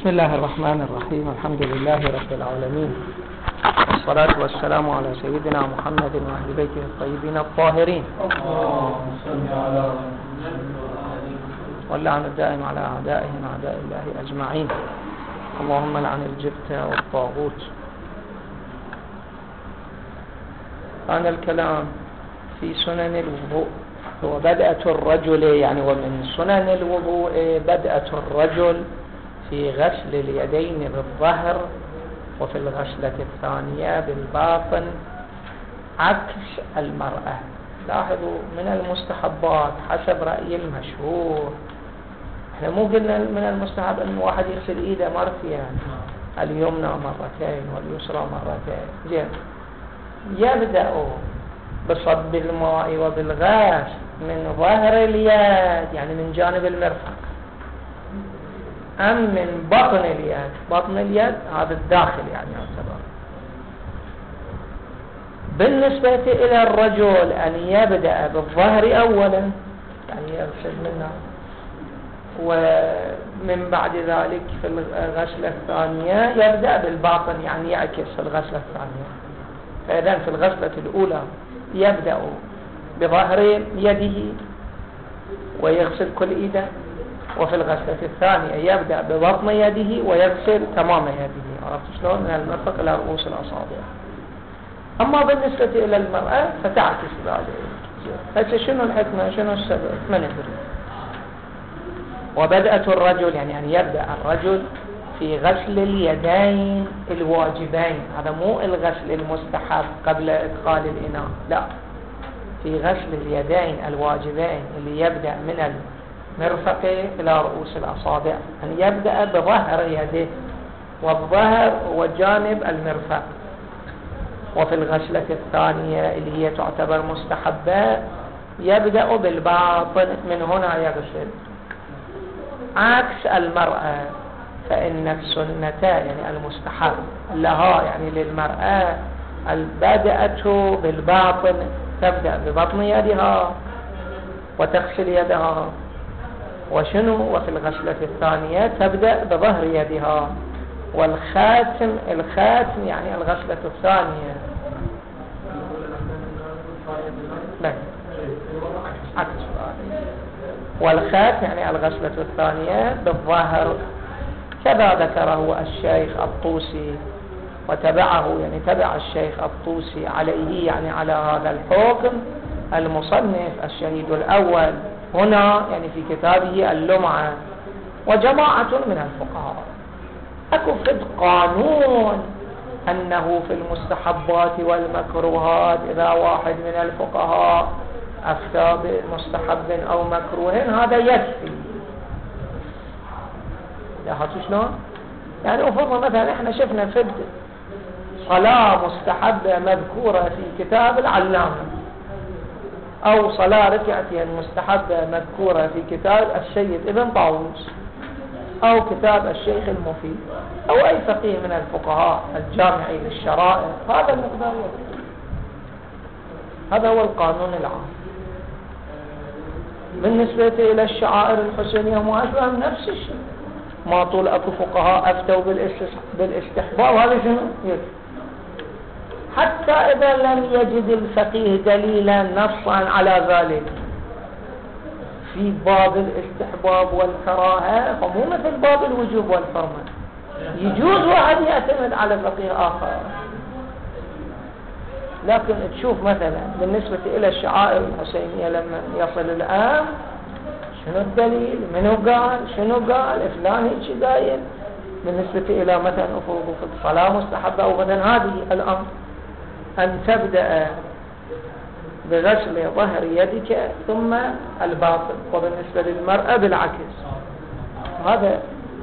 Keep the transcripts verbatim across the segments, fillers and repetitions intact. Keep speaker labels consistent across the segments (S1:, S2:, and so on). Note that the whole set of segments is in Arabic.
S1: بسم الله الرحمن الرحيم. الحمد لله رب العالمين، والصلاة والسلام على سيدنا محمد وأهل بيته الطيبين الطاهرين، واللعن الدائم على أعدائهم أعداء الله أجمعين. اللهم لعن الجبت والطاغوت. كان الكلام في سنن الوضوء وبدأة الرجل، يعني ومن سنن الوضوء بدأة الرجل في غسل اليدين بالظهر، وفي الغسلة الثانية بالباطن عكس المرأة. لاحظوا من المستحبات حسب رأي المشهور، احنا مو قلنا من المستحب ان واحد يغسل ايده مرتين، اليمنى مرتين واليسرى مرتين. زين، يبدأ بصب الماء وبالغسل من ظهر اليد، يعني من جانب المرفق، أم من بطن اليد؟ بطن اليد هذا الداخل يعني يعتبر. بالنسبة إلى الرجل أن يبدأ بالظهر أولا، يعني يغسل منه، ومن بعد ذلك في الغسلة الثانية يبدأ بالباطن، يعني يعكس الغسلة الثانية. فإذا في الغسلة الأولى يبدأ بظهر يده ويغسل كل إيده، وفي الغسلة الثانية يبدأ ببطن يده ويغسل تمام يده. عرفت شلون؟ من المرفق إلى رؤوس الأصابع. أما بالنسبة إلى المرأة فتعكس ذلك. هسه شنو الحكمة؟ شنو السبب؟ ما ندري. وبدأة الرجل يعني أن يبدأ الرجل في غسل اليدين الواجبين، هذا مو الغسل المستحب قبل إدخال الإناء، لا، في غسل اليدين الواجبين اللي يبدأ من المرفق إلى رؤوس الأصابع، أن يبدأ بظهر يده، والظهر هو جانب المرفق. وفي الغسلة الثانية اللي هي تعتبر مستحبة يبدأ بالباطن، من هنا يغسل، عكس المرأة. فإن السنة يعني المستحب لها، يعني للمرأة، البدءة بالباطن، تبدأ ببطن يدها وتغسل يدها، وشنو؟ وفي الغسلة الثانية تبدأ بظهر يدها. والخاتم، الخاتم يعني الغسلة الثانية، عكس. والخاتم يعني الغسلة الثانية بالظهر، كذا ذكره الشيخ الطوسي وتبعه، يعني تبع الشيخ الطوسي عليه، يعني على هذا الحكم المصنف الشهيد الأول هنا، يعني في كتابه اللمعة، وجماعة من الفقهاء. أكو فد قانون أنه في المستحبات والمكروهات إذا واحد من الفقهاء أفتى بمستحب أو مكروه هذا يكفي. لاحظتوا شلون؟ يعني أفرض مثلا احنا شفنا فد صلاة مستحبة مذكورة في كتاب العلامة، أو صلاة ركعتين مستحبة مذكورة في كتاب السيد ابن طاووس، أو كتاب الشيخ المفيد، أو أي فقيه من الفقهاء الجامعي للشرائع، هذا المقدار يكفي. هذا هو القانون العام. بالنسبة إلى الشعائر الحسينية وما أشبه نفس الشيء، ما طول أكو فقهاء أفتوا بالاستحباب، هذا شنو يكفي. حتى إذا لم يجد الفقيه دليلا نصا على ذلك في باب الاستحباب والكراهة، فمو مثل باب الوجوب والحرمة، يجوز واحد يعتمد على فقيه آخر. لكن تشوف مثلا بالنسبة إلى الشعائر الحسينية لما يصل الآن، شنو الدليل؟ منو قال؟ شنو قال؟ فلان هيك داير. بالنسبة إلى مثلا أفرض في الصلاة مستحبة أو مثلا هذه الأمر، أن تبدأ بغسل ظهر يدك ثم الباطن، وبالنسبة للمرأة بالعكس. هذا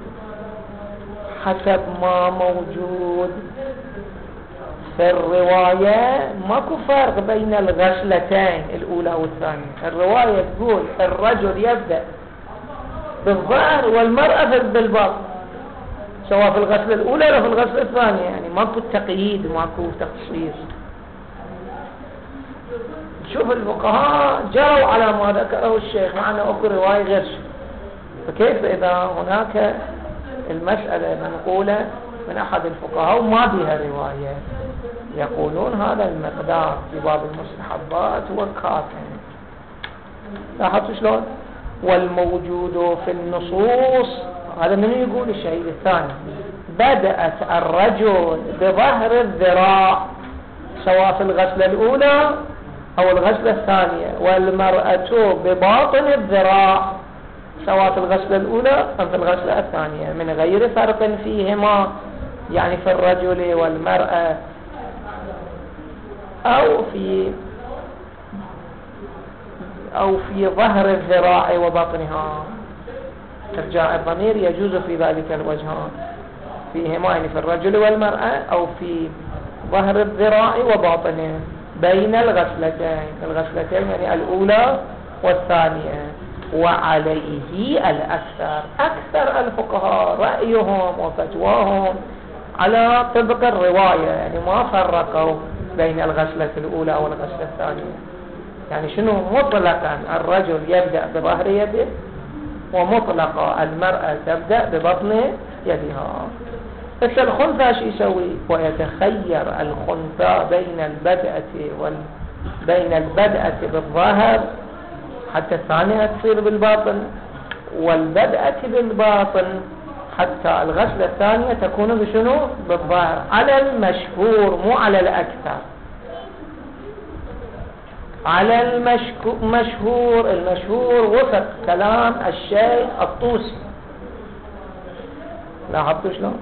S1: حسب ما موجود في الرواية. ماكو فرق بين الغسلتين الأولى والثانية. الرواية تقول الرجل يبدأ بالظهر والمرأة بالباطن، سواء في الغسلة الأولى أو في الغسلة الثانية، يعني ماكو تقييد، ماكو تخصيص. شوف الفقهاء جروا على ما ذكره الشيخ، مع أنه أكو رواية غير شيء. فكيف إذا هناك المسألة منقولة من أحد الفقهاء وما بها رواية، يقولون هذا المقدار في باب المستحبات هو كافٍ. لاحظتوا شلون؟ والموجود في النصوص، هذا من يقول الشيء الثاني، بدأت الرجل بظهر الذراع سواء في الغسلة الأولى أو الغسلة الثانية، والمرأة بباطن الذراع سواء في الغسلة الأولى أو في الغسلة الثانية، من غير فرق فيهما، يعني في الرجل والمرأة أو في أو في ظهر الذراع وبطنها. ترجع الضمير يجوز في ذلك الوجهان، فيهما يعني في الرجل والمرأة أو في ظهر الذراع وباطنه بين الغسلتين، الغسلتين يعني الأولى والثانية. وعليه الأكثر، أكثر الفقهاء رأيهم وفتواهم على طبق الرواية، يعني ما فرقوا بين الغسلة الأولى والغسلة الثانية. يعني شنو؟ مطلقا الرجل يبدأ بظهر يده، ومطلقا المرأة تبدأ ببطن يدها. بس الخنثى شو يسوي؟ ويتخير الخنثى بين البدءة وال بين البدءة بالظاهر حتى الثانية تصير بالباطن، والبدءة بالباطن حتى الغسلة الثانية تكون بشنو؟ بالظاهر، على المشهور مو على الأكثر، على المشهور. المشهور وفق كلام الشيخ الطوسي. لاحظتوا شلون؟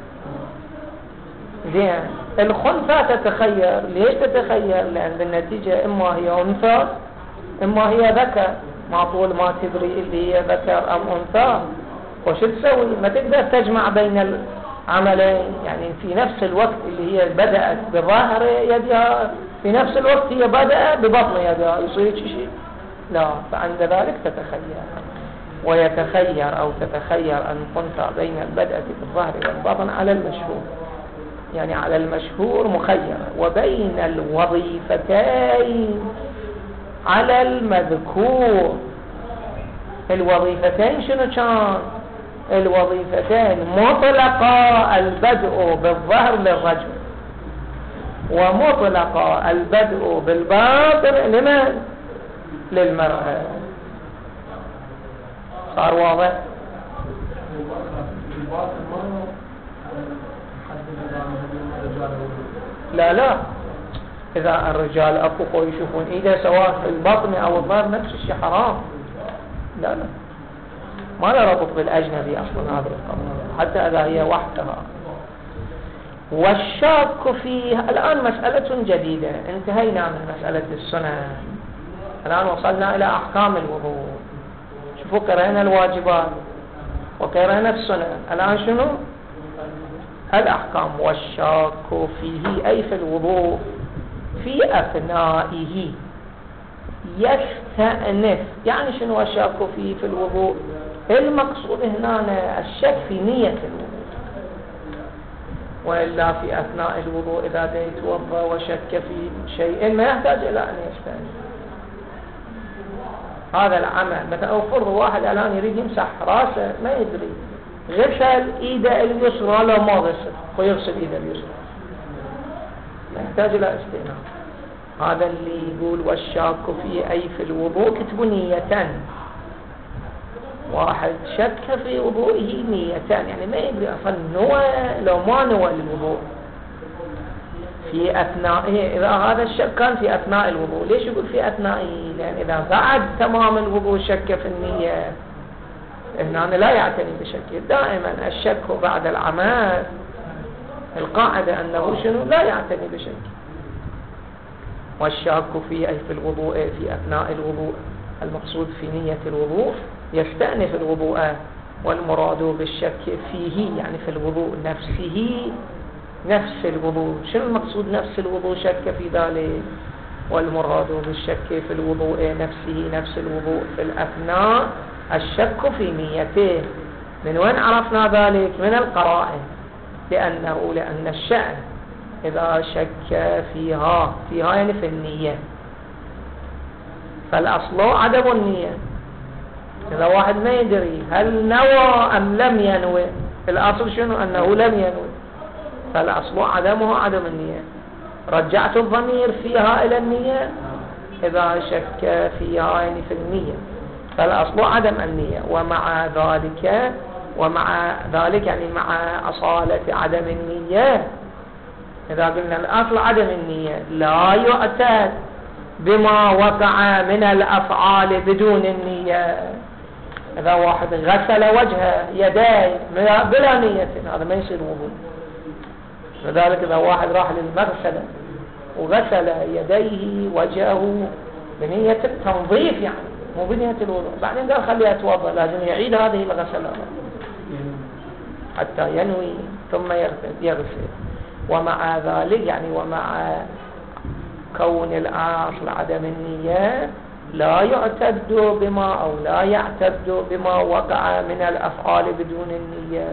S1: زين. الخنثى تتخير، ليش تتخير؟ لأن بالنتيجة إما هي أنثى إما هي ذكر، ما طول ما تدري اللي هي ذكر أم أنثى، وش تسوي؟ ما تقدر تجمع بين العملين، يعني في نفس الوقت اللي هي بدأت بظاهر يدها في نفس الوقت هي بدأت ببطن يدها، يصير شيء؟ لا. فعند ذلك تتخير، ويتخير أو تتخير أن الخنثى بين البدءة بالظهر والبطن على المشهور، يعني على المشهور مخيرة، وبين الوظيفتين على المذكور. الوظيفتين شنو كان؟ الوظيفتين مطلقا البدء بالظهر للرجل، ومطلقا البدء بالباطن لمن؟ للمرأة. صار واضح؟ لا لا، إذا الرجال أبقوا يشوفون إذا سواء في البطن أو الظهر نفس الشيء حرام. لا لا، ما له ربط بالأجنبي أصلا هذا القضية، حتى إذا هي وحدها. والشاك فيه، الآن مسألة جديدة، انتهينا من مسألة السنة، الآن وصلنا إلى أحكام الوضوء. شوفوا، قرأنا الواجبات وقرأنا السنة، الآن شنو؟ الأحكام. والشاك فيه أي في الوضوء في أثنائه يستأنف. يعني شنو الشاك فيه في الوضوء؟ المقصود هنا الشك في نية الوضوء، وإلا في أثناء الوضوء إذا يتوضأ وشك في شيء ما يحتاج إلى أن يستأنف هذا العمل. مثلا فرض واحد الآن يريد يمسح راسه ما يدري، غسل إيده اليسرى لو ما غسل، ويغسل إيده اليسرى، ما يحتاج إلى استئناف. هذا اللي يقول والشاك فيه أي في الوضوء كتبوا نيتان. واحد شك في وضوئه نيتان، يعني ما يدري أصلا نوى لو ما نوى الوضوء في أثنائه. إذا هذا الشك كان في أثناء الوضوء، ليش يقول في أثنائه؟ لأن إذا بعد تمام الوضوء شك في النية، هنا لا يعتني بشك. دائما الشك بعد العمل، القاعدة أنه شنو؟ لا يعتني بشك. والشاك فيه أي في الوضوء في أثناء الوضوء، المقصود في نية الوضوء، يستأنف الوضوء. والمراد بالشك فيه يعني في الوضوء نفسه، نفس الوضوء. شنو المقصود نفس الوضوء؟ شك في ذلك. والمراد بالشك في الوضوء نفسه نفس الوضوء في الأثناء الشك في نيته. من وين عرفنا ذلك؟ من القرائن. لأنه لأن الشأن إذا شك فيها فيها يعني في النية، فالأصل عدم النية. إذا واحد ما يدري هل نوى أم لم ينوي، الأصل شنو؟ أنه لم ينوي، فالأصل عدمه عدم النية. رجعت الضمير فيها إلى النية إذا شك فيها يعني في النية، فالأصل عدم النية. ومع ذلك ومع ذلك يعني مع أصالة عدم النية، إذا قلنا الأصل عدم النية لا يعتد بما وقع من الأفعال بدون النية. إذا واحد غسل وجهه يديه بلا نية هذا ما يصير وضوء. لذلك إذا واحد راح للمغسلة وغسل يديه وجهه بنية التنظيف يعني مو بنية الوضوء، بعدين قال خليه يتوضأ، لازم يعيد هذه الغسلة حتى ينوي ثم يغسل. ومع ذلك يعني ومع كون الأصل عدم النية لا يعتد بما أو لا يعتد بما وقع من الأفعال بدون النية.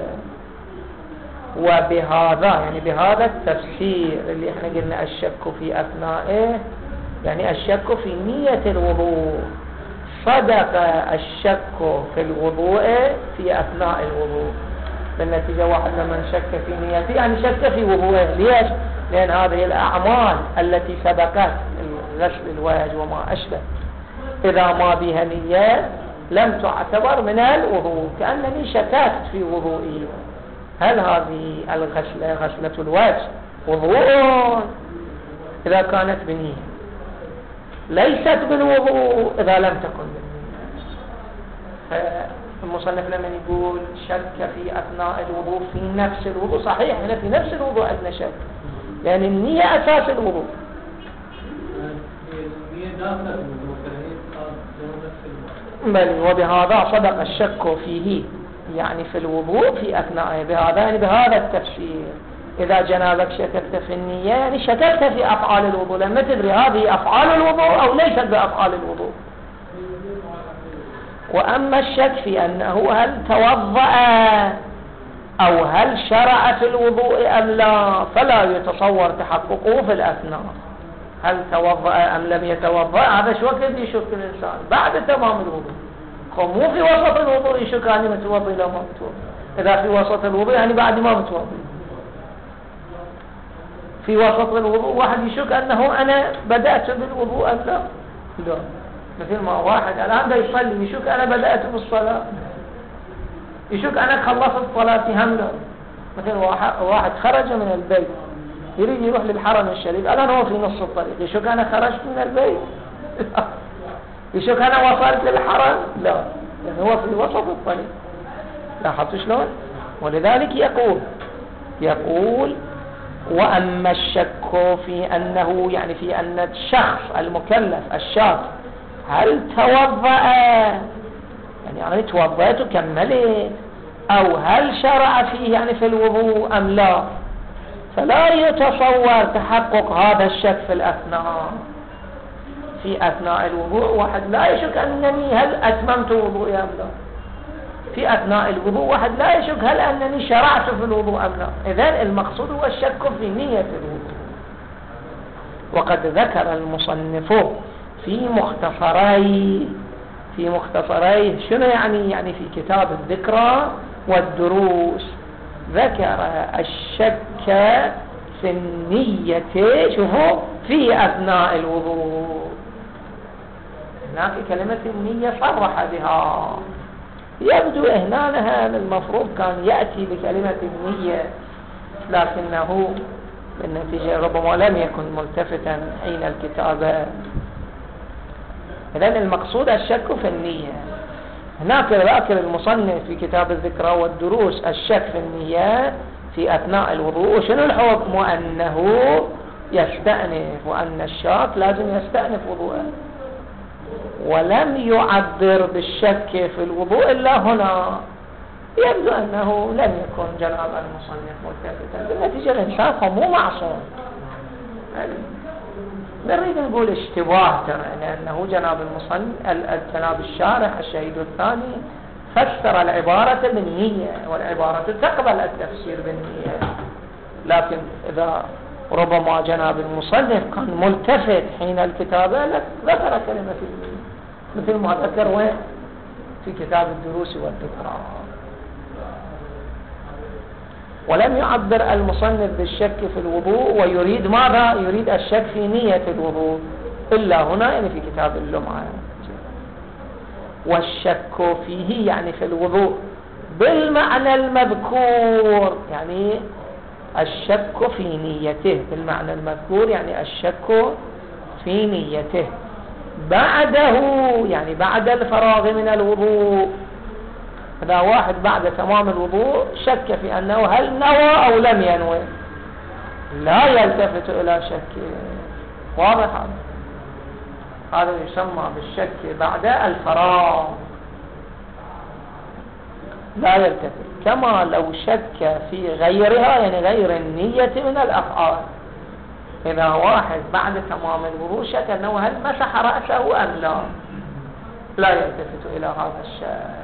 S1: وبهذا يعني بهذا التفسير اللي احنا قلنا الشك في أثنائه يعني الشك في نية الوضوء، صدق الشك في الوضوء في أثناء الوضوء. بالنتيجة واحد لما شك في نيته يعني شك في وضوءه. ليش؟ لأن هذه الأعمال التي سبقت غسل الوجه وما أشبه إذا ما بها نية لم تعتبر من الوضوء، كأنني شككت في وضوئي. هل هذه الغسلة غسلة الوجه وضوء إذا كانت بنية، ليست بالوضوء إذا لم تكن بالنية. فالمصنف لما يقول شك في أثناء الوضوء في نفس الوضوء، صحيح هنا في نفس الوضوء عندنا شك، لأن النية أساس الوضوء. بل وبهذا صدق الشك فيه يعني في الوضوء في أثنائه. بهذا يعني بهذا التفسير إذا جنابك شككت في النية يعني شككت في أفعال الوضوء، لما تدري هذه أفعال الوضوء أو ليست بأفعال الوضوء. وأما الشك في أنه هل توضأ أو هل شرع في الوضوء أم لا فلا يتصور تحققه في الأثناء. هل توضأ أم لم يتوضأ هذا شو وقت يشك الإنسان بعد تمام الوضوء، مو في وسط الوضوء يشك أني متوضي لو ما متوضي. إذا في وسط الوضوء يعني بعد ما متوضي. في وسط الوضوء واحد يشك أنه أنا بدأت بالوضوء أم لا. لا، مثل ما واحد الآن دا يصلي يشك أنا بدأت بالصلاة، يشك أنا خلصت صلاتي هم لا. مثل واحد خرج من البيت يريد يروح للحرم الشريف، الآن هو في نص الطريق يشك أنا خرجت من البيت. يشك أنا وصلت للحرم، لا، لأنه هو في وسط الطريق. لاحظت شلون؟ ولذلك يقول يقول وأما الشك في أنه يعني في أن الشخص المكلف الشاك هل توضأ يعني يعني توضأت وكملت أو هل شرع فيه يعني في الوضوء أم لا، فلا يتصور تحقق هذا الشك في الأثناء. في أثناء الوضوء واحد لا يشك أنني هل أتممت وضوئي أم لا. في أثناء الوضوء واحد لا يشك هل أنني شرعت في الوضوء أم لا. إذن المقصود هو الشك في نية الوضوء. وقد ذكر المصنف في مختصري في مختصري شنو يعني يعني في كتاب الذكرى والدروس ذكر الشك في النية شوفوا في أثناء الوضوء. هناك كلمة النية صرح بها، يبدو إهنانها المفروض كان يأتي بكلمة النية، لكنه بالنتيجة ربما لم يكن ملتفتا حين الكتابة. إذن المقصود الشك في النية. هناك ذكر المصنف في كتاب الذكرى والدروس الشك في النية في أثناء الوضوء. شنو الحكم؟ أنه يستأنف، وأن الشاك لازم يستأنف وضوءه، ولم يعبر بالشك في الوضوء إلا هنا. يبدو أنه لم يكن جناب المصنف ملتفتا. بالنتيجة الإنسان مو معصوم، نريد نقول اشتباه ترى، لأنه جناب المصنف جناب الشارح الشهيد الثاني فسر العبارة بالنية، والعبارة تقبل التفسير بالنية. لكن إذا ربما جناب المصنف كان ملتفت حين الكتابة ذكر كلمة النية مثل ما ذكر وين في كتاب الدروس والذكرى. ولم يعبر المصنف بالشك في الوضوء، ويريد ماذا؟ يريد الشك في نية الوضوء إلا هنا يعني في كتاب اللمعة. والشك فيه يعني في الوضوء بالمعنى المذكور، يعني الشك في نيته بالمعنى المذكور، يعني الشك في نيته بعده، يعني بعد الفراغ من الوضوء. إذا واحد بعد تمام الوضوء شك في أنه هل نوى أو لم ينوي، لا يلتفت إلى شك. واضح هذا؟ هذا يسمى بالشك بعد الفراغ، لا يلتفت. كما لو شك في غيرها، يعني غير النية من الأفعال. إذا واحد بعد تمام الوضوء شك أنه هل مسح رأسه أم لا، لا يلتفت إلى هذا الشيء.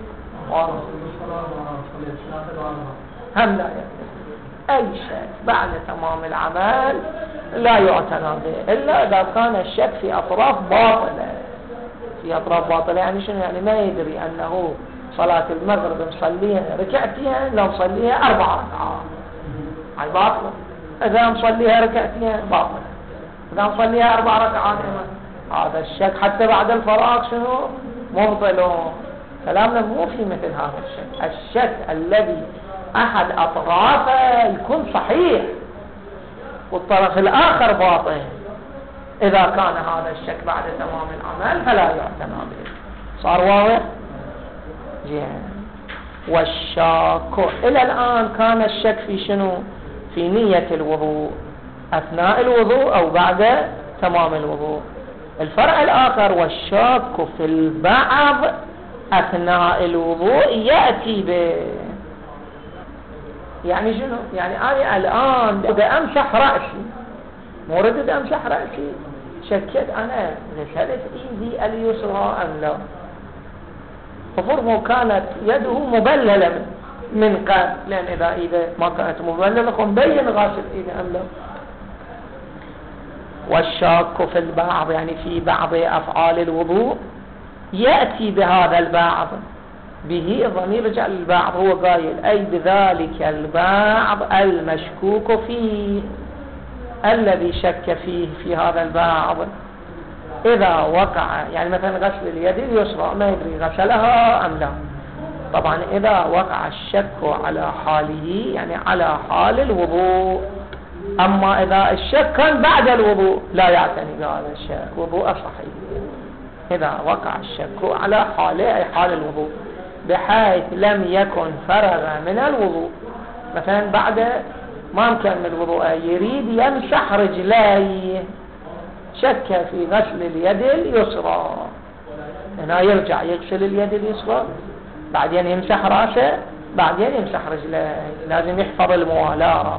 S1: هم لا يلتفت. أي شيء بعد تمام العمل لا يعتنى به إلا إذا كان الشك في أطراف باطلة. في أطراف باطلة يعني شنو؟ يعني ما يدري أنه صلاة المغرب مصليها ركعتين لو مصليها أربع ركعات، هاي باطلة. إذا مصليها ركعتين باطلة، إذا مصليها أربع ركعات هذا الشك حتى بعد الفراغ شنو؟ مبطل. كلامنا مو في مثل هذا الشك. الشك الذي أحد أطرافه يكون صحيح والطرف الآخر باطل، إذا كان هذا الشك بعد تمام العمل فلا يعتنى به. صار واضح؟ والشاك إلى الآن كان الشك في شنو؟ في نية الوضوء أثناء الوضوء أو بعد تمام الوضوء. الفرع الآخر والشاك في البعض أثناء الوضوء يأتي به. يعني شنو؟ يعني أنا الآن بدي أمسح رأسي، مو ردت أمسح رأسي، شكيت أنا غسلت إيدي اليسرى أم لا، ففرض كانت يده مبللة من قبل، لأن إذا إيده ما كانت مبللة مبين غاسل إيده أم لا. والشاك في البعض يعني في بعض أفعال الوضوء يأتي بهذا البعض، به ضمير رجع البعض، هو قايل أي بذلك البعض المشكوك فيه، الذي شك فيه في هذا البعض إذا وقع. يعني مثلا غسل اليد اليسرى ما يدري غسلها أم لا، طبعا إذا وقع الشك على حاله يعني على حال الوضوء. أما إذا الشك كان بعد الوضوء لا يعتني بهذا الشك، وضوء صحيح. إذا وقع الشك على حاله أي حال الوضوء، بحيث لم يكن فرغ من الوضوء، مثلا بعد ما مكمل وضوءه يريد يمسح رجليه، شك في غسل اليد اليسرى، هنا يرجع يغسل اليد اليسرى بعدين يمسح راسه بعدين يمسح رجليه، لازم يحفظ الموالاة،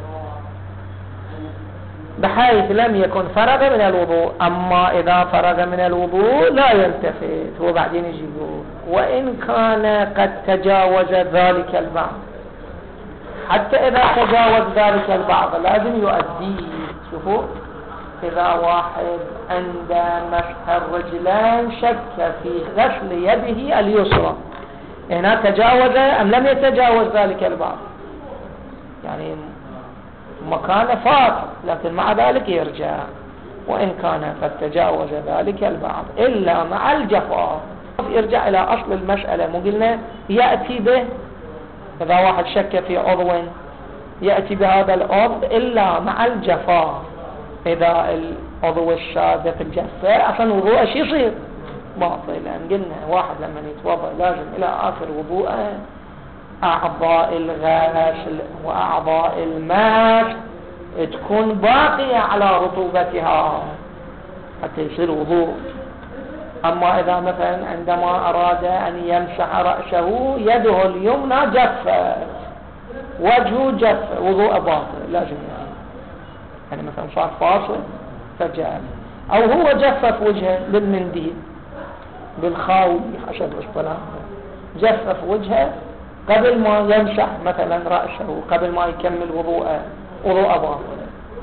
S1: بحيث لم يكن فرغ من الوضوء. أما إذا فرغ من الوضوء لا يلتفت، هو بعدين يجي يقول وإن كان قد تجاوز ذلك البعض، حتى إذا تجاوز ذلك البعض لازم يؤديه. شوفوا، إذا واحد عند مسح الرجلين شك في غسل يده اليسرى، هنا تجاوز أم لم يتجاوز ذلك البعض؟ يعني مكان فات، لكن مع ذلك يرجع. وإن كان قد تجاوز ذلك البعض إلا مع الجفاف، يرجع إلى أصل المسألة. مو قلنا يأتي به إذا واحد شك في عضو يأتي بهذا العضو إلا مع الجفاف. إذا العضو السابق جف أصلا وضوءه شي يصير باطل، لأن قلنا واحد لما يتوضأ لازم إلى آخر وضوءه أعضاء الغسل وأعضاء المسح تكون باقية على رطوبتها حتى يصير وضوء. أما إذا مثلا عندما أراد أن يمسح رأسه يده اليمنى جفت، وجهه جف، وضوء باطل لازم يعني. يعني مثلا صار فاصل فجأة، أو هو جفف وجهه بالمنديل بالخاوي حسب اصطلاحه، جفف وجهه قبل ما يمسح مثلا رأسه، قبل ما يكمل وضوءه، وضوء باطل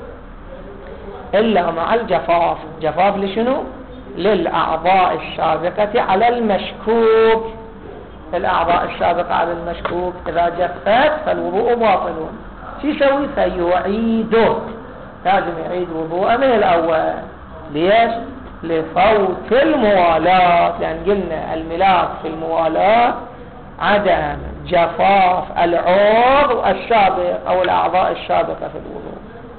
S1: إلا مع الجفاف. جفاف لشنو؟ للأعضاء السابقة على المشكوك. الأعضاء السابقة على المشكوك إذا جفت فالوضوء باطل. شو يسوي؟ فيعيده، لازم يعيد وضوءه من الأول. ليش؟ لفوت الموالاة، لأن قلنا الملاك في الموالاة عدم جفاف العضو السابق أو الأعضاء السابقة في الوضوء.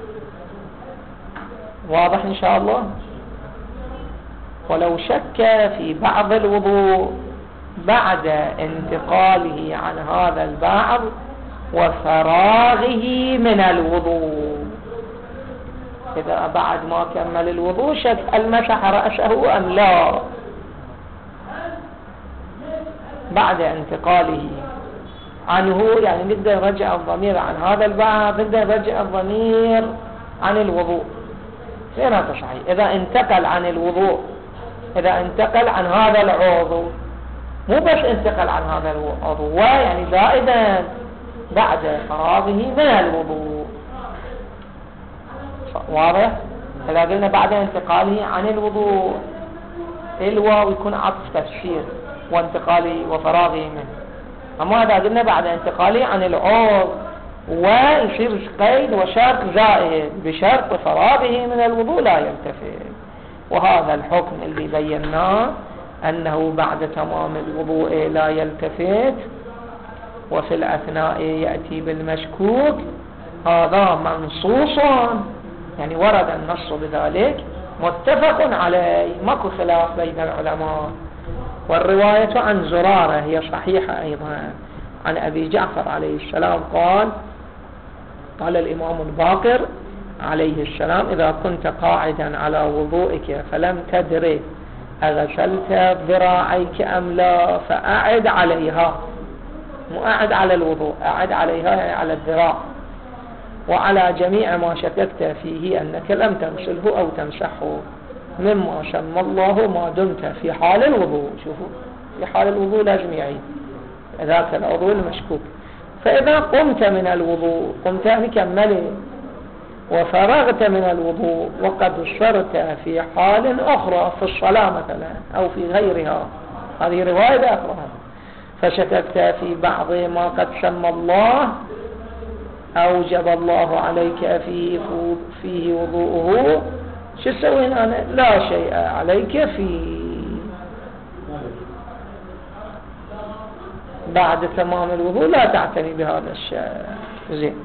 S1: واضح إن شاء الله؟ ولو شك في بعض الوضوء بعد انتقاله عن هذا البعض وفراغه من الوضوء، إذا بعد ما كمل الوضوء شك هل مسح رأسه أم لا، بعد انتقاله عنه، يعني نقدر نرجع الضمير عن هذا البعض، نقدر نرجع الضمير عن الوضوء. غير هذا صحيح. إذا انتقل عن الوضوء، إذا انتقل عن هذا العضو، مو بس انتقل عن هذا العضو، يعني زائدا بعد فراغه من الوضوء. واضح؟ إذا قلنا بعد انتقاله عن الوضوء، الواو يكون عطف تفسير وانتقاله وفراغه منه. أما إذا قلنا بعد انتقاله عن العضو ويصير قيد وشرط زائد بشرط فراغه من الوضوء لا يلتفت. وهذا الحكم اللي بيناه أنه بعد تمام الوضوء لا يلتفت وفي الأثناء يأتي بالمشكوك، هذا منصوص، يعني ورد النص بذلك، متفق عليه، ماكو خلاف بين العلماء. والرواية عن زرارة هي صحيحة أيضا عن أبي جعفر عليه السلام قال: قال الإمام الباقر عليه السلام: إذا كنت قاعدا على وضوئك فلم تدري أغسلت ذراعيك أم لا فأعد عليها، مو أعد على الوضوء، أعد عليها يعني على الذراع، وعلى جميع ما شككت فيه أنك لم تغسله أو تمسحه مما سمى الله ما دمت في حال الوضوء. شوفوا، في حال الوضوء لازم يعيد ذاك العضو المشكوك. فإذا قمت من الوضوء، قمت بكمله وفرغت من الوضوء وقد صرت في حال أخرى في الصلاة مثلا أو في غيرها، هذه رواية أخرى، فشككت في بعض ما قد سمى الله أوجب الله عليك فيه, فيه وضوءه، شو تسوي أنا؟ لا شيء عليك فيه. بعد تمام الوضوء لا تعتني بهذا الشيء. زين.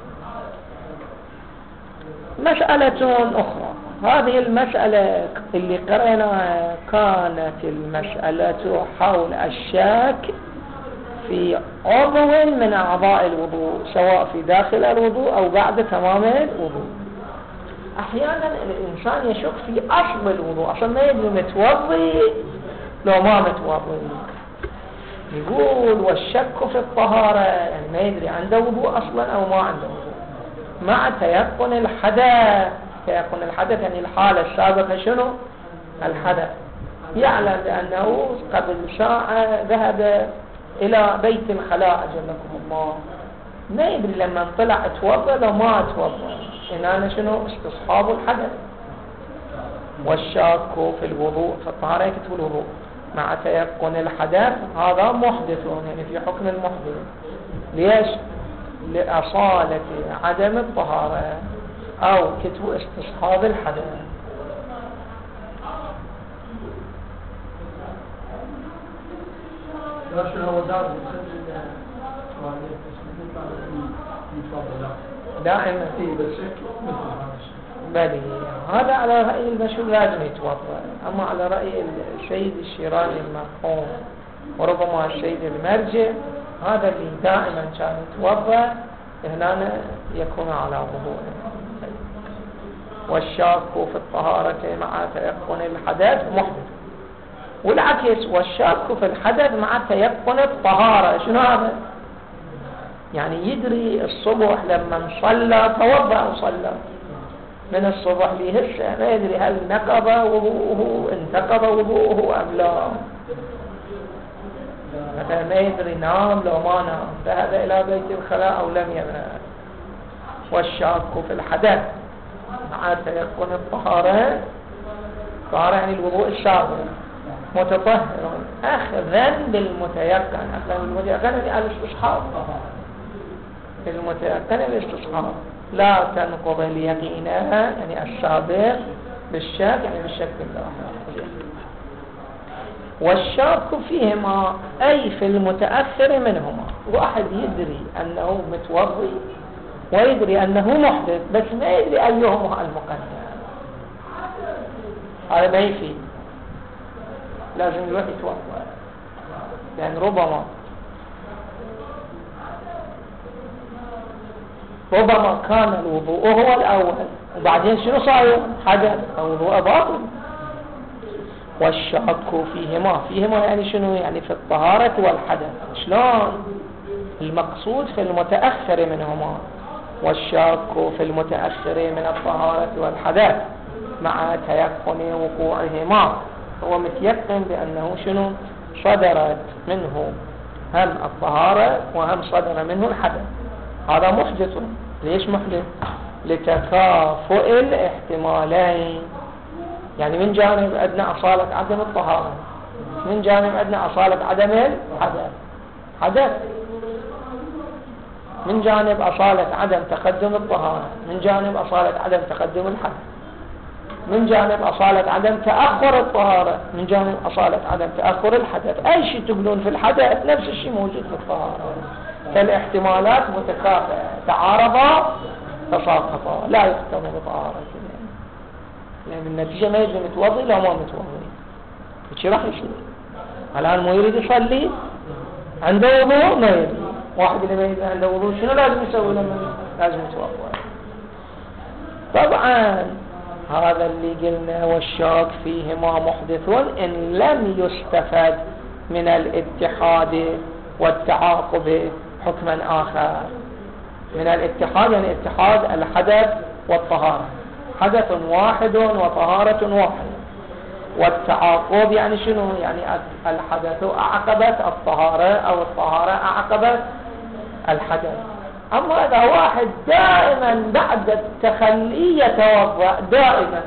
S1: مسألة أخرى، هذه المسألة اللي قرأناها كانت المسألة حول الشك في عضو من أعضاء الوضوء، سواء في داخل الوضوء أو بعد تمام الوضوء. أحيانا الإنسان يشك في أصل الوضوء، أصلا ما يدري متوضي لو ما متوضي. يقول والشك في الطهارة، يعني ما يدري عنده وضوء أصلا أو ما عنده وضوء، مع تيقن الحدث. تيقن الحدث يعني الحالة السابقة شنو؟ الحدث. يعلم بأنه قبل ساعة ذهب إلى بيت الخلاء أجلكم الله، ما يدري لما طلع اتوضى لو ما اتوضى، إن أنا شنو؟ استصحاب الحدث. والشاك في الوضوء في الطهارة يكتب الوضوء مع تيقن الحدث، هذا محدث، يعني في حكم المحدث. ليش؟ لأصالة عدم الطهارة أو كتب استصحاب الحدث. دائما فيه بالشك بلي، هذا على رأي المشهور لازم يتوضأ. أما على رأي السيد الشيرازي المرحوم وربما السيد المرجع، هذا اللي دائما كان يتوضأ هنا يكون على وضوء. والشاك في الطهارة مع تيقن الحدث محدث، والعكس والشاك في الحدث مع تيقن الطهارة. شنو هذا؟ يعني يدري الصبح لما صلى توضأ وصلى من الصبح لهسه، ما يدري هل نقض وضوءه انتقض وضوءه أم لا. مثلا ما يدري نام لو ما نام، ذهب إلى بيت الخلاء أو لم يذهب. والشاك في الحدث مع تيقن الطهارة، طهارة يعني الوضوء السابق، متطهر أخذا بالمتيقن. أخذا بالمتيقن يعني الاستصحاب، المتيقن الاستصحاب لا تنقض اليقين يعني السابق بالشك يعني بالشك بالله. والشاك فيهما أي في المتأثر منهما. واحد يدري أنه متوضي ويدري أنه محدث بس ما يدري أيهما المقدم، هذا ما يفيد، لازم يروح يتوضا، لأن ربما ربما كان الوضوء هو الأول وبعدين شنو صاير؟ حدث أو وضوء باطل. والشك فيهما، فيهما يعني شنو؟ يعني في الطهارة والحدث. شلون؟ المقصود في المتأخر منهما، والشك في المتأخر من الطهارة والحدث مع تيقن وقوعهما. هو متيقن بأنه شنو؟ صدرت منه هم الطهارة وهم صدر منه الحدث. هذا محدث. ليش محدث؟ لتكافؤ الاحتمالين، يعني من جانب أدنى أصالة عدم الطهارة، من جانب أدنى أصالة عدم الحدث حدث، من جانب أصالة عدم تقدم الطهارة، من جانب أصالة عدم تقدم الحدث، من جانب أصالة عدم تأخر الطهارة، من جانب أصالة عدم تأخر الحدث. أي شيء تقولون في الحدث نفس الشيء موجود في الطهارة. فالاحتمالات متكافئة، تعارضا تساقطا، لا يقتضي بطهارة، لأن بالنتيجة ما يجب متوضي لا ما متوضي. وشي راح يصير؟ الآن مو يريد يصلي عنده وضوء ما يريد، واحد اللي ما يريد عنده وضوء شنو لازم يسوي؟ لما لازم يتوضا. طبعا هذا اللي قلنا والشاك فيهما محدث إن لم يستفد من الاتحاد والتعاقب حكما آخر. من الاتحاد يعني اتحاد الحدث والطهارة، حدث واحد وطهارة واحدة. والتعاقب يعني شنو؟ يعني الحدث أعقبت الطهارة أو الطهارة أعقبت الحدث. أما إذا واحد دائما بعد التخلي يتوضأ دائما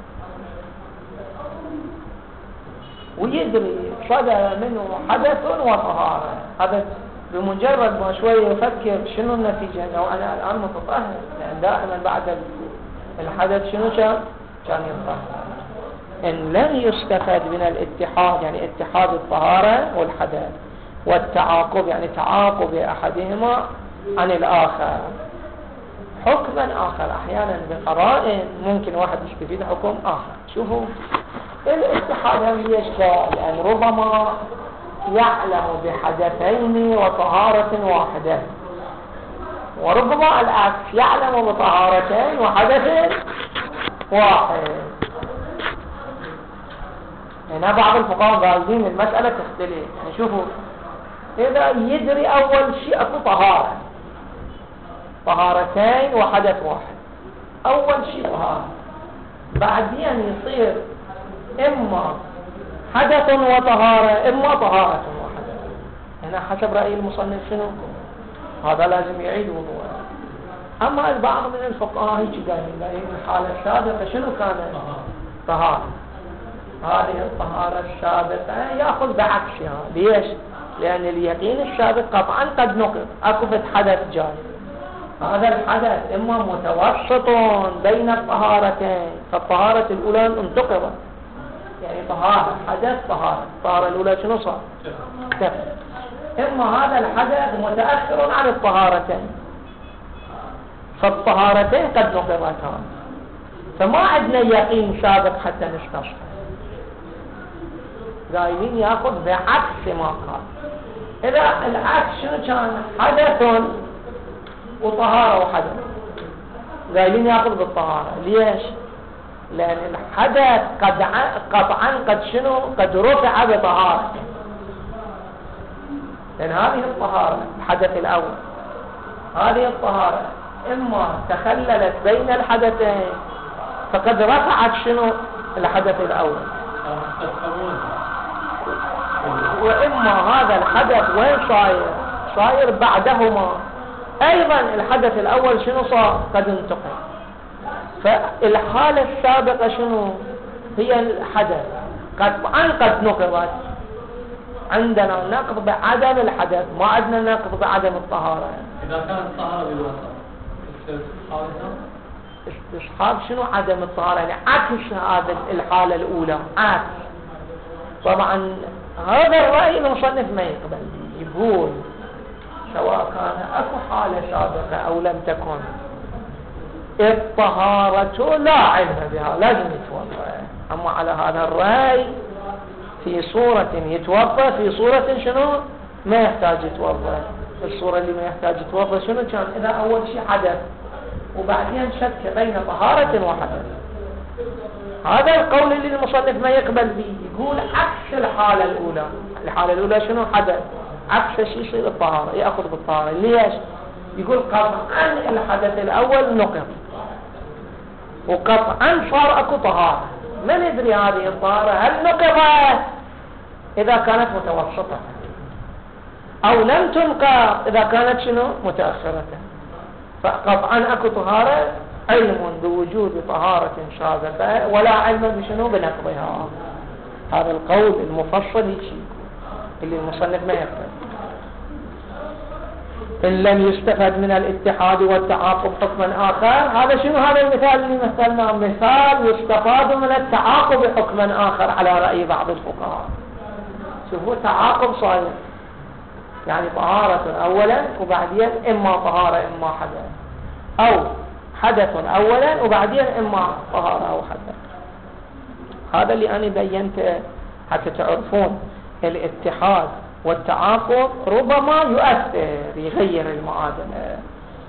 S1: ويدري صدر منه حدث وطهارة، هذا بمجرد ما شوية يفكر شنو النتيجة؟ لو أنا الآن متطهر، لأن دائما بعد الحدث شنو كان؟ كان يطهر. إن لم يستفاد من الاتحاد يعني اتحاد الطهارة والحدث والتعاقب يعني تعاقب أحدهما عن الآخر حكما آخر، أحيانا بقرائن ممكن واحد يستفيد حكم آخر. شوفوا الاتحاد هم يشكال، لأن ربما يعلم بحدثين وطهارة واحدة، وربما العكس يعلم بطهارتين وحدث واحد. هنا بعض الفقهاء قايلين المسألة تختلف. يعني شوفوا إذا يدري أول شيء أكو طهارة، طهارتين وحدث واحد، أول شيء طهارة، بعدين يصير إما حدث وطهارة إما طهارة وحدث. هنا حسب رأي المصنف شنو؟ هذا لازم يعيد وضوءه. أما البعض من الفقهاء يجي قايلين الحالة السابقة شنو كانت؟ طهارة. هذه الطهارة السابقة يأخذ بعكسها. ليش؟ لأن اليقين السابق قطعا قد نقض، أكو حدث جاي. هذا الحدث إما متوسط بين الطهارتين، فالطهارة الأولى انتقضت، يعني طهارة حدث طهارة، الطهارة الأولى شنو صار؟ كفر. إما هذا الحدث متأخر عن الطهارتين، فالطهارتين قد نقضتان، فما عندنا يقين سابق حتى نستصحب. قايلين ياخذ بعكس ما قال. إذا العكس شنو كان؟ حدث وطهارة وحدث، قايلين ياخذ بالطهارة. ليش؟ لأن الحدث قد قطعا قد شنو؟ قد رفع بطهارة، لأن هذه الطهارة الحدث الأول، هذه الطهارة إما تخللت بين الحدثين فقد رفعت شنو؟ الحدث الأول، وإما هذا الحدث وين صاير؟ صاير بعدهما أيضا الحدث الأول شنو صار؟ قد انتقل. فالحالة السابقة شنو؟ هي الحدث، قطعا قد نقضت. عندنا نقض بعدم الحدث، ما عندنا نقض بعدم الطهارة.
S2: إذا كانت الطهارة بالوسط
S1: استصحاب شنو عدم الطهارة؟ يعني عكس هذا الحالة الأولى، عكس. طبعا هذا الرأي المصنف ما يقبل، يقول سواء كان أكو حالة سابقة أو لم تكن، الطهارة لا علم بها، لازم يتوضأ. أما على هذا الرأي في صورة يتوضأ، في صورة شنو ما يحتاج يتوضأ. الصورة اللي ما يحتاج يتوضأ شنو كان؟ إذا أول شيء حدث وبعدين شك بين طهارة وحدث. هذا القول اللي المصنف ما يقبل به، يقول عكس الحالة الأولى. الحالة الأولى شنو؟ حدث، عكس شيء يصير الطهارة، يأخذ بالطهارة. ليش؟ يقول قطعا الحدث الأول نقض، وقطعا صار أكو طهارة. ما ندري هذه الطهارة هل نقضت إذا كانت متوسطة أو لم تنقض إذا كانت شنو متأخرة. فقطعا أكو طهارة، علم بوجود طهارة سابقة ولا علم بشنو بنقضها. هذا القول المفصل يشي اللي المصنف ما يقبل. إن لم يستفد من الاتحاد والتعاقب حكما آخر. هذا شنو هذا المثال اللي مثلناه؟ مثال يستفاد من التعاقب حكما آخر على رأي بعض الفقهاء. شوفوا تعاقب صاير، يعني طهارة أولا وبعدين إما طهارة إما حدث، أو حدث أولا وبعدين إما طهارة أو حدث. هذا اللي أنا بينته حتى تعرفون الاتحاد والتعاقب ربما يؤثر يغير المعادلة.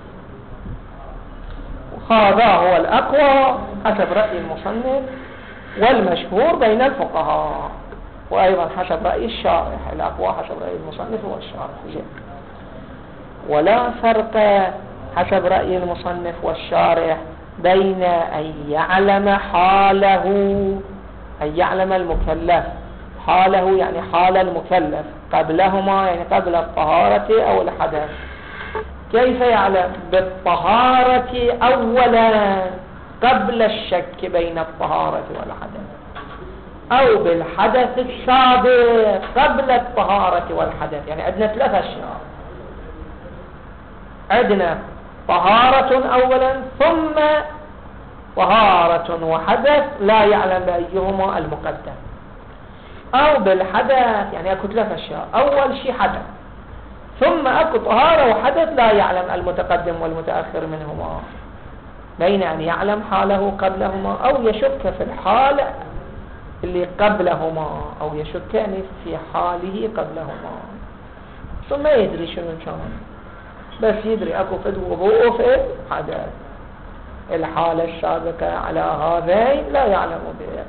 S1: هذا هو الأقوى حسب رأي المصنف والمشهور بين الفقهاء، وأيضا حسب رأي الشارح. الأقوى حسب رأي المصنف والشارح. ولا فرق حسب رأي المصنف والشارح بين أن يعلم حاله، أن يعلم المكلف حاله يعني حال المكلف قبلهما، يعني قبل الطهارة أو الحدث. كيف يعلم؟ بالطهارة أولا قبل الشك بين الطهارة والحدث، أو بالحدث السابق قبل الطهارة والحدث. يعني عندنا ثلاث أشياء، عندنا طهارة أولا ثم طهارة وحدث لا يعلم بأيهما المقدم، أو بالحدث يعني أكو ثلاث أشياء. أول شيء حدث، ثم أكو طهارة وحدث لا يعلم المتقدم والمتأخر منهما، بين أن يعلم حاله قبلهما أو يشك في الحال اللي قبلهما، أو يشك يعني في حاله قبلهما. ثم يدري شنو كان، بس يدري أكو فد وضوء وفد حدث. الحالة السابقة على هذين لا يعلم بها.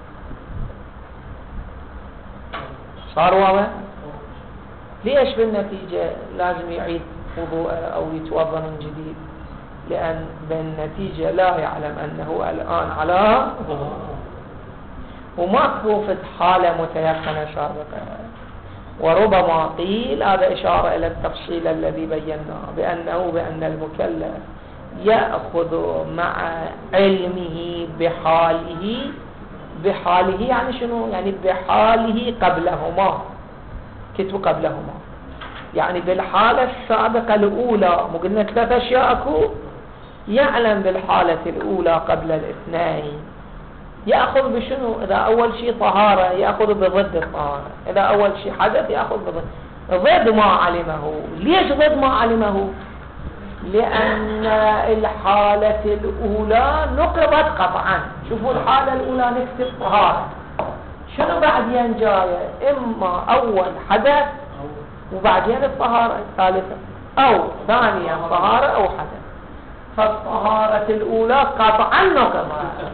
S1: صار واضح؟ ليش بالنتيجة لازم يعيد وضوء أو يتوضأ من جديد؟ لأن بالنتيجة لا يعلم أنه الآن على وضوء، وما في حالة متيقنة سابقة. وربما قيل هذا إشارة إلى التفصيل الذي بيناه بأنه بأن المكلف يأخذ مع علمه بحاله، بحاله يعني شنو؟ يعني بحاله قبلهما، كتب قبلهما، يعني بالحالة السابقة الأولى. مو قلنا ثلاث أشياء أكو؟ يعلم بالحالة الأولى قبل الاثنين، يأخذ بشنو؟ إذا أول شيء طهارة يأخذ بضد الطهارة، إذا أول شيء حدث يأخذ بضد ضد ما علمه. ليش ضد ما علمه؟ لأن الحالة الأولى نقضت قطعا. شوفوا الحالة الأولى نكتب طهارة، شنو بعدين جاية؟ إما أول حدث وبعدين الطهارة الثالثة، أو ثانيا طهارة أو حدث. فالطهارة الأولى قطعا نقضت،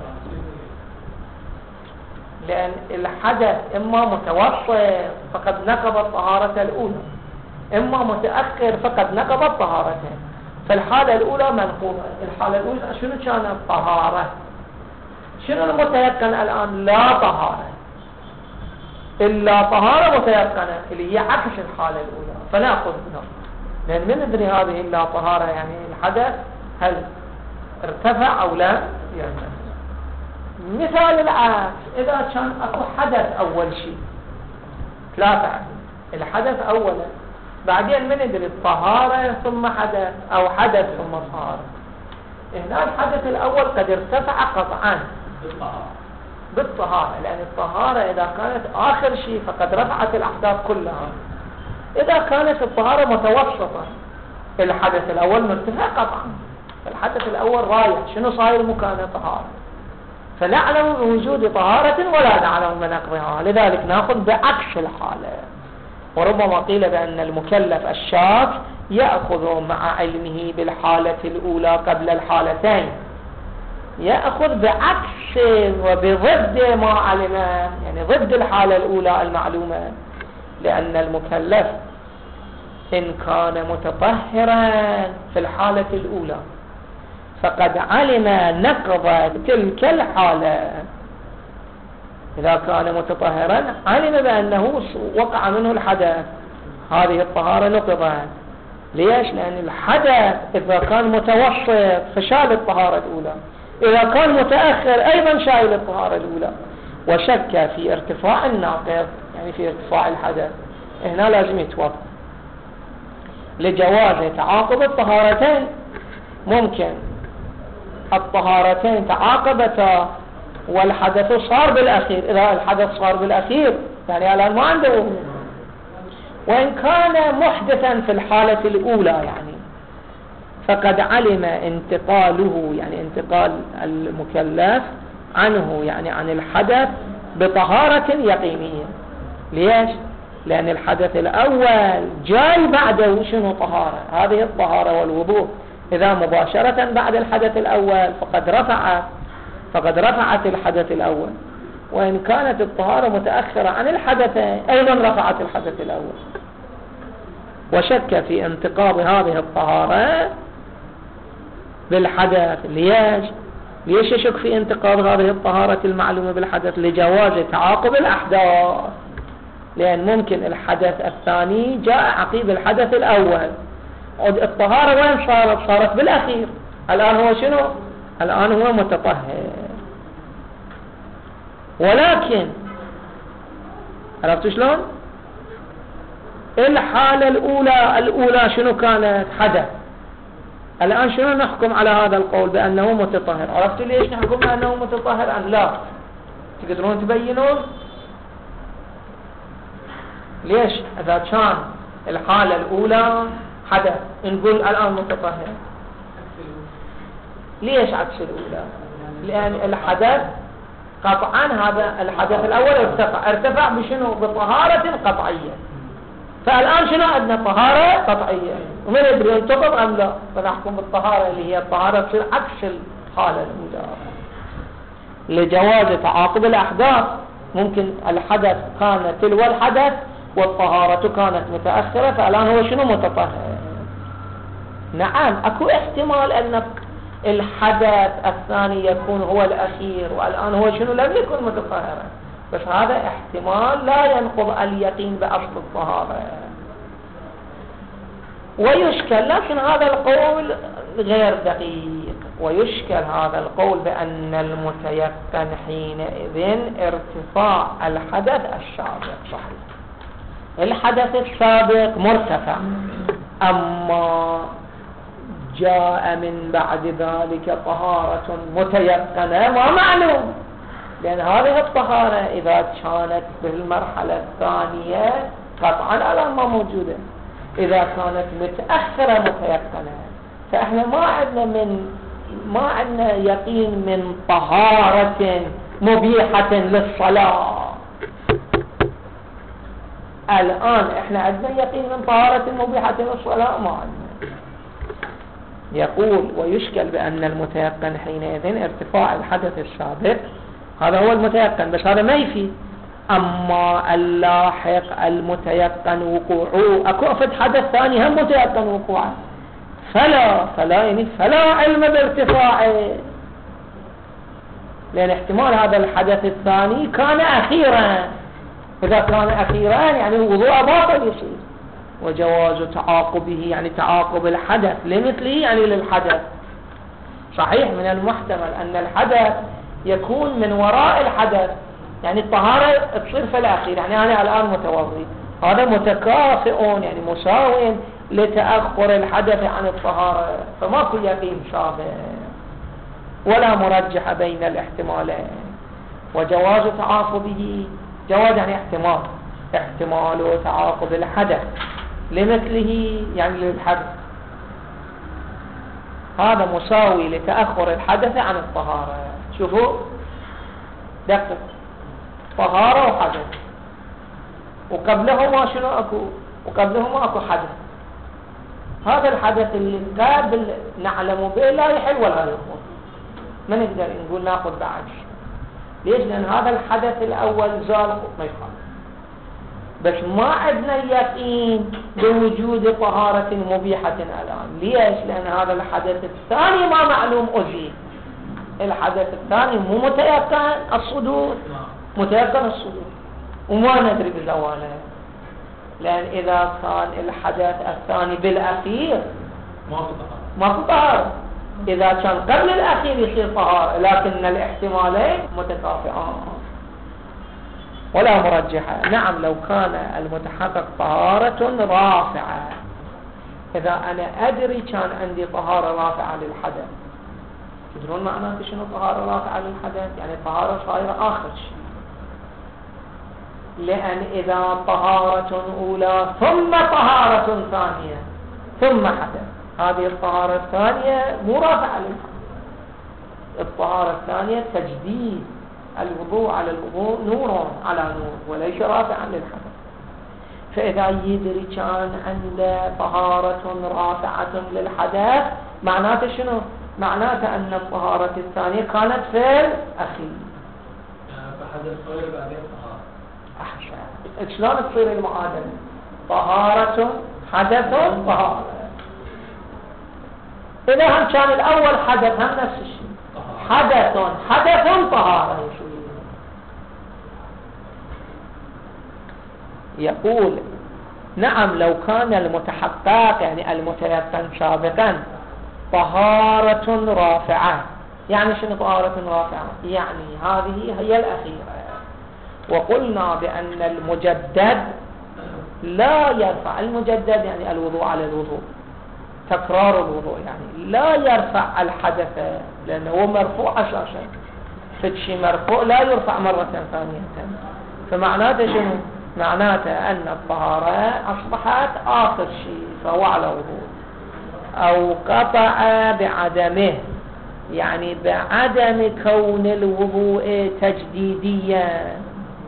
S1: لأن الحدث إما متوسط فقد نقض الطهارة الأولى، إما متأخر فقد نقض الطهارتين. فالحالة الأولى منقوضة. الحالة الأولى شنو كانت؟ طهارة. شنو المتيقن الآن؟ لا طهارة، إلا طهارة متيقنة اللي هي عكس الحالة الأولى، فنأخذ منها. لأن من ندري هذه إلا طهارة يعني الحدث هل ارتفع أو لا يرتفع. مثال العكس، إذا كان أكو حدث أول شيء ثلاثة، الحدث أولا، بعدين من ندري الطهارة ثم حدث أو حدث ثم طهارة. هنا الحدث الأول قد ارتفع قطعا بالطهارة، لأن الطهارة إذا كانت آخر شيء فقد رفعت الأحداث كلها. إذا كانت الطهارة متوسطة الحدث الأول مرتفع قطعا، الحدث الأول رايح، شنو صاير مكانه؟ طهارة، فنعلم بوجود طهارة ولا نعلم بنقضها، لذلك نأخذ بعكس الحالة. وربما قيل بأن المكلف الشاك يأخذ مع علمه بالحالة الأولى قبل الحالتين، يأخذ بعكس وبضد ما علم، يعني ضد الحالة الأولى المعلومة، لأن المكلف إن كان متطهرا في الحالة الأولى فقد علم نقض تلك الحالة. إذا كان متطهرا علم بأنه وقع منه الحدث، هذه الطهارة نقضت. ليش؟ لأن الحدث إذا كان متوسط فشال الطهارة الأولى، إذا كان متأخر أيضا شايل الطهارة الأولى. وشك في ارتفاع الناقض، يعني في ارتفاع الحدث، هنا لازم يتوضأ لجواز تعاقب الطهارتين. ممكن الطهارتين تعاقبتا والحدث صار بالأخير، إذا الحدث صار بالأخير يعني الآن ما عنده وضوء، وإن كان محدثا في الحالة الأولى يعني فقد علم انتقاله، يعني انتقال المكلف عنه يعني عن الحدث بطهارة يقينية. ليش؟ لأن الحدث الأول جاي بعده شنو؟ طهارة. هذه الطهارة والوضوء إذا مباشرة بعد الحدث الأول فقد رفع فقد رفعت الحدث الأول، وإن كانت الطهارة متأخرة عن الحدثين أيضا رفعت الحدث الأول. وشك في انتقاض هذه الطهارة بالحدث. ليش؟ ليش يشك في انتقاض هذه الطهارة المعلومة بالحدث؟ لجواز تعاقب الأحداث، لأن ممكن الحدث الثاني جاء عقيب الحدث الأول، الطهارة وين صارت؟ صارت بالأخير، الآن هو شنو؟ الآن هو متطهر. ولكن عرفتوا شلون؟ الحالة الأولى الأولى شنو كانت؟ حدث. الآن شنو نحكم على هذا القول بأنه متطهر؟ عرفتوا ليش نحكم بأنه متطهر أم لا؟ تقدرون تبينون ليش إذا كان الحالة الأولى حدث نقول الآن متطهر؟ ليش عكس الأولى؟ لأن الحدث قطعا هذا الحدث الأول ارتفع ارتفع بشنو؟ بطهارة قطعية، فالآن شنو عندنا؟ طهارة قطعية، ومن يدري ينتقض أم لا؟ فنحكم بالطهارة اللي هي الطهارة تصير عكس الحالة الأولى لجواز تعاقب الأحداث. ممكن الحدث كان تلو الحدث والطهارة كانت متأخرة، فالآن هو شنو؟ متطهر. نعم أكو احتمال أن الحدث الثاني يكون هو الأخير والآن هو شنو؟ لم يكن متطهرا، بس هذا احتمال لا ينقض اليقين بأصل الطهارة. ويشكل، لكن هذا القول غير دقيق، ويشكل هذا القول بأن المتيقن حينئذ ارتفاع الحدث السابق. صحيح الحدث السابق مرتفع، أما جاء من بعد ذلك طهارة متيقنة ما معلوم، لأن هذه الطهارة إذا كانت بالمرحلة الثانية قطعا الآن ما موجودة، إذا كانت متأخرة متيقنة، فإحنا ما عندنا من ما عندنا يقين من طهارة مبيحة للصلاة. الآن إحنا عندنا يقين من طهارة مبيحة للصلاة؟ ما عندنا. يقول ويشكل بأن المتيقن حينئذ ارتفاع الحدث السابق، هذا هو المتيقن، بس هذا ما يفيد. أما اللاحق المتيقن وقوعه، أكو أفد حدث ثاني هم متيقن وقوعه، فلا فلا يعني فلا علم بارتفاعه، لأن احتمال هذا الحدث الثاني كان أخيرا، إذا كان أخيرا يعني الوضوء باطل يصير. وجواز تعاقبه يعني تعاقب الحدث لمثله يعني للحدث. صحيح من المحتمل أن الحدث يكون من وراء الحدث، يعني الطهارة تصير في الأخير، يعني أنا الآن متوضي، هذا متكافئ يعني مساو لتأخر الحدث عن الطهارة، فماكو يقين سابق ولا مرجح بين الاحتمالين. وجواز تعاقبه، جواز يعني احتمال، احتمال تعاقب الحدث لمثله يعني للحدث، هذا مساوي لتأخر الحدث عن الطهارة. شوفوا دقق، طهارة وحدث، وقبلهما شنو اكو؟ وقبلهما اكو حدث. هذا الحدث اللي قبل نعلم به لا يحل ولا يخبر، ما نقدر نقول ناخذ بعد. ليش؟ لأن هذا الحدث الأول زال ما يخالف، بس ما عندنا يقين بوجود طهارة مبيحة الآن. ليش؟ لأن هذا الحدث الثاني ما معلوم أزيل. الحدث الثاني مو متيقن الصدور، متيقن الصدور وما ندري بزواله، لأن إذا كان الحدث الثاني بالأخير ما في طهارة، إذا كان قبل الأخير يصير طهارة، لكن الاحتمالين متكافئان ولا مرجحة. نعم لو كان المتحقق طهارة رافعة، إذا أنا أدري كان عندي طهارة رافعة للحدث. تدرون معناته شنو طهارة رافعة للحدث؟ يعني طهارة صايرة آخر شيء، لأن إذا طهارة أولى ثم طهارة ثانية ثم حدث، هذه الطهارة الثانية مو رافعة للحدث، الطهارة الثانية تجديد الوضوء على الوضوء، نور على نور، وليس رافعا للحدث. فإذا يدري كان عنده طهارة رافعة للحدث، معناته شنو؟ معناته أن الطهارة الثانية كانت في الأخير.
S2: فحدث صغير بعدين طهارة.
S1: أحسن. شلون تصير المعادلة؟ طهارة حدث طهارة. إذا هم كان الأول حدث هم نفس الشيء، حدث حدث طهارة. يقول نعم لو كان المتحقق يعني المتيقن سابقا طهارة رافعة. يعني شنو طهارة رافعة؟ يعني هذه هي الأخيرة. وقلنا بأن المجدد لا يرفع، المجدد يعني الوضوء على الوضوء، تكرار الوضوء، يعني لا يرفع الحدث لأنه مرفوع أساسا، فالشيء مرفوع لا يرفع مرة ثانية. فمعناته شنو؟ معناته أن الطهارة أصبحت آخر شيء فهو على وضوء، أو قطع بعدمه، يعني بعدم كون الوضوء تجديديا،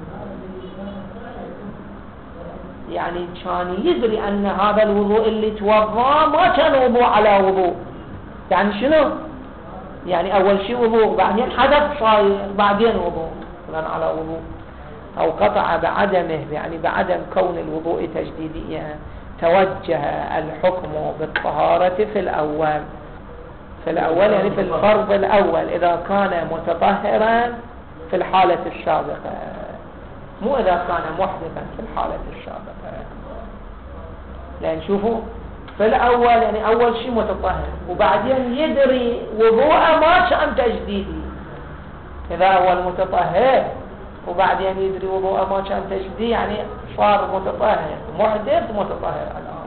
S1: يعني كان يدري أن هذا الوضوء اللي توضى ما كان وضوء على وضوء. يعني شنو؟ يعني أول شيء وضوء، بعدين حدث صاير، بعدين وضوء على وضوء. أو قطع بعدمه، يعني بعدم كون الوضوء تجديديا، توجه الحكم بالطهارة في الأول، في الأول يعني في الفرض الأول إذا كان متطهرا في الحالة السابقة، مو إذا كان محدثا في الحالة السابقة. لأن شوفوا في الأول يعني أول شيء متطهر، وبعدين يدري وضوء ما كان تجديدي. إذا أول متطهر وبعدين يدري وضوء ما كان تجديدي، يعني صار متطهر محدث متطهر الآن.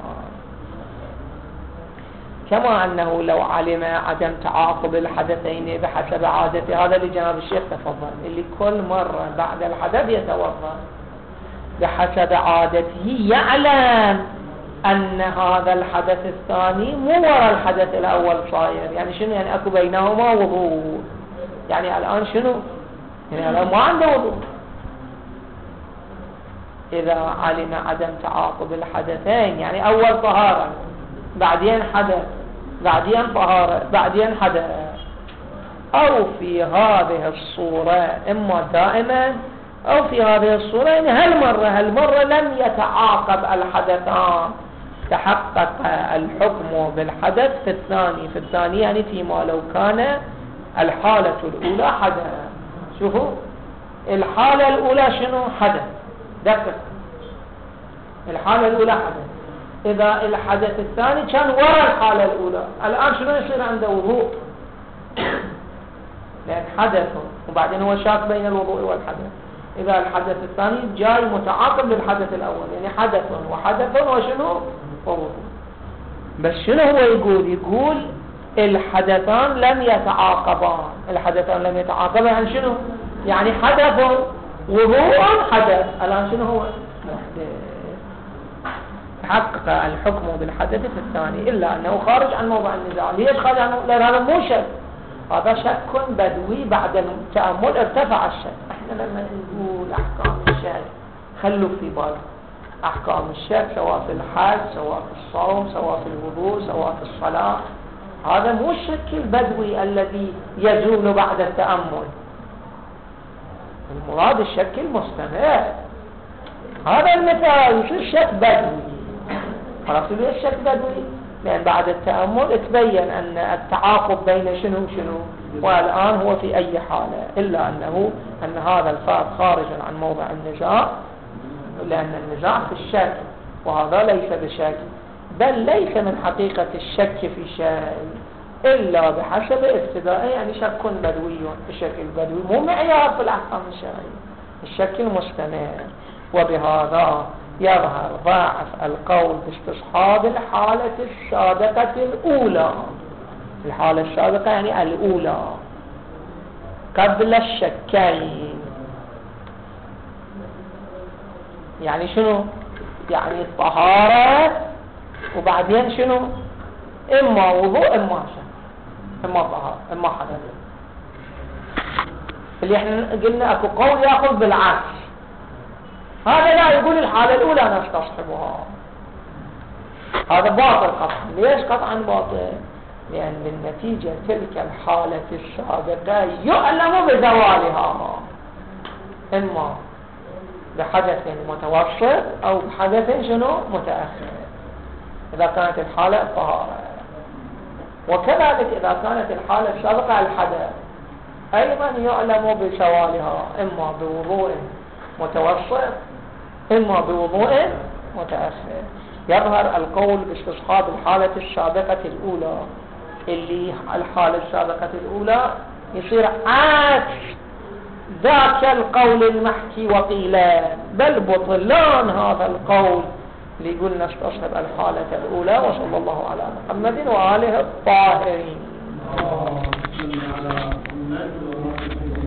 S1: كما أنه لو علم عدم تعاقب الحدثين بحسب عادته، هذا اللي جناب الشيخ تفضل، اللي كل مرة بعد الحدث يتوضأ بحسب عادته، يعلم أن هذا الحدث الثاني مو وراء الحدث الأول صاير. يعني شنو؟ يعني أكو بينهما وضوء، يعني الآن شنو؟ يعني الآن ما عنده وضوء. إذا علم عدم تعاقب الحدثين، يعني أول طهارة بعدين حدث بعدين طهارة بعدين حدث، أو في هذه الصورة إما دائما أو في هذه الصورة يعني هالمرة هالمرة لم يتعاقب الحدثان، تحقق الحكم بالحدث في الثاني في الثاني يعني فيما لو كان الحالة الأولى حدث. شوفوا الحالة الأولى شنو؟ حدث. دقق، الحالة الأولى حدث. إذا الحدث الثاني كان وراء الحالة الأولى، الآن شنو يصير عنده؟ وضوء. لأن حدث وبعدين هو شاك بين الوضوء والحدث. إذا الحدث الثاني جاي متعاقب للحدث الأول، يعني حدث وحدث وشنو ووضوء. بس شنو هو يقول؟ يقول الحدثان لم يتعاقبان. الحدثان لم يتعاقبان يعني شنو؟ يعني حدث وضوء حدث. الآن شنو هو؟ محدث. حقق الحكم بالحدث في الثاني إلا أنه خارج عن موضع النزاع. ليش خارج عنه؟ لأن هذا مو شك، هذا شك بدوي. بعد التأمل ارتفع الشك. احنا لما نقول أحكام الشك خلوا في بالك أحكام الشك سواء في الحج سواء في الصوم سواء في الوضوء سواء في الصلاة، هذا مو الشك البدوي الذي يزول بعد التأمل. المراد الشك المستمر. هذا المثال يصير شك بدوي. خلاص ليش الشك بدوي؟ لأن بعد التأمل تبين أن التعاقب بين شنو شنو والآن هو في أي حالة، إلا أنه أن هذا الفرق خارج عن موضع النزاع، لأن النزاع في الشك وهذا ليس بشك، بل ليس من حقيقة الشك في شيء إلا بحسب ابتدائه، يعني شك بدوي. الشك البدوي مو معيار في الأحكام الشرعية، الشك المستمر. وبهذا يظهر ضعف القول باستصحاب الحالة السابقة الأولى. الحالة السابقة يعني الأولى قبل الشكين. يعني شنو؟ يعني الطهارة وبعدين شنو؟ إما وضوء إما شك، إما طهارة إما حدث. اللي احنا قلنا اكو قول ياخذ بالعكس، هذا لا يقول الحالة الأولى نستصحبها، هذا باطل قطعا. ليش قطعا باطل؟ لأن بالنتيجة تلك الحالة السابقة يعلم بزوالها، إما بحدث متوسط أو بحدث شنو متأخر إذا كانت الحالة طهارة، وكذلك إذا كانت الحالة السابقة الحدث أيضا يعلم بزوالها، إما بوضوء متوسط إما بوضوء متأخر. يظهر القول باستصحاب الحالة السابقة الأولى، اللي الحالة السابقة الأولى يصير عكس ذاك القول المحكي وقيلان، بل بطلان هذا القول اللي يقول نستصحب الحالة الأولى. وصلى الله على محمد وآله الطاهرين.